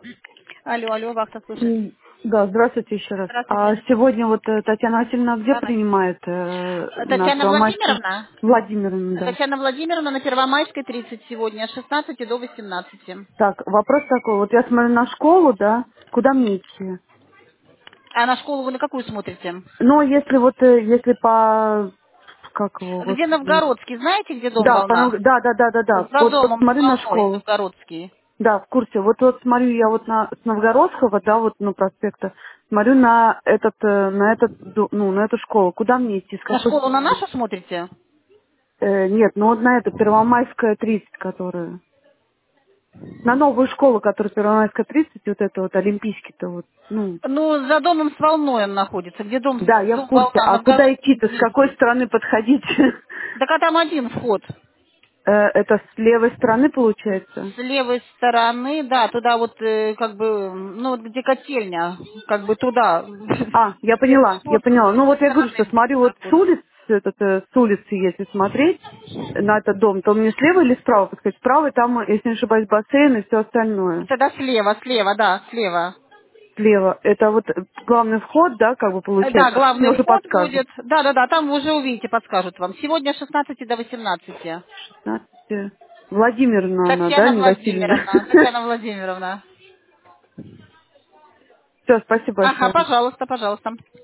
Алло, алло, вахта слушает. М, Да, здравствуйте еще раз. А Здравствуйте. сегодня вот Татьяна Васильевна где Давайте. принимает на Татьяна Первомайской? Владимировна? Владимировна, да. Татьяна Владимировна на Первомайской 30 сегодня, с 16 до 18. Так, вопрос такой. Вот я смотрю на школу, да, куда мне идти? А на школу вы на какую смотрите? Но если вот, если по, как его, Где господи. Новгородский, знаете, где дом Да, «Волна»? да. За Вот домом с смотрю на волной школу. Новгородский. Да, в курсе. Вот смотрю я вот с Новгородского, да, вот, ну, проспекта, смотрю ну, на эту школу. Куда мне идти, с На какой школу на стороны? нашу смотрите? Нет, ну вот на эту Первомайская 30, которая. На новую школу, которая Первомайская 30, вот это вот Олимпийский-то вот, ну. Ну, за домом с волной он находится. Где Да, я в дом курсе. «Волна» А куда Новгородский идти-то, с какой 200. стороны подходить? Так а там один вход. Это с левой стороны получается? С левой стороны, да, туда вот как бы, ну вот где котельня, как бы туда. Я Первый поняла, я вход поняла. с Ну левой вот я говорю, что стороны смотрю вот с заход. улицы, с улицы, если смотреть на этот дом, то мне слева или справа подходить? Справа там, если не ошибаюсь, бассейн и все остальное. Тогда слева, слева, да, слева. Слева. Это вот главный вход, да, как бы Да, получается. Мне главный уже вход подскажут. будет. Да, да, да, там вы уже увидите, подскажут вам. Сегодня с 16 до 18. 16. Владимировна она, да, Татьяна не Васильевна? Владимировна. Татьяна Владимировна. Все, спасибо Ага, большое. пожалуйста, пожалуйста.